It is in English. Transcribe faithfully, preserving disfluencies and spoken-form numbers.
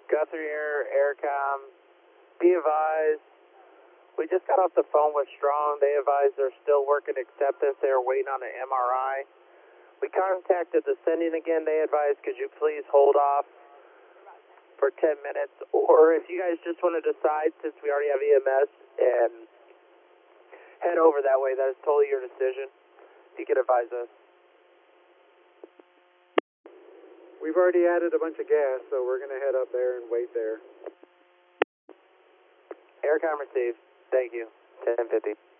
Guthrie here, Aircom. Be advised, we just got off the phone with Strong. They advised they're still working acceptance. They are waiting on an M R I. We contacted the sending again. They advised, could you please hold off for ten minutes? Or if you guys just want to decide, since we already have E M S, and head over that way, that is totally your decision. You could advise us. We've already added a bunch of gas, so we're going to head up there and wait there. Aircom received. Thank you. ten fifty.